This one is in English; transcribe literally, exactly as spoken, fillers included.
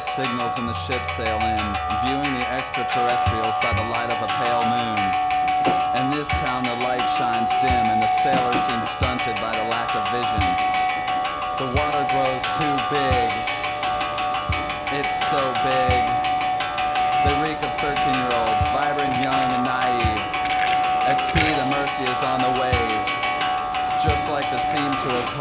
lost signals and the ships sail in, viewing the extraterrestrials by the light of a pale moon. In this town the light shines dim and the sailors seem stunted by the lack of vision. The water grows too big. It's so big. They reek of thirteen-year-olds, vibrant, young, and naive. At sea the Mercy is on the wave, just like the seam to a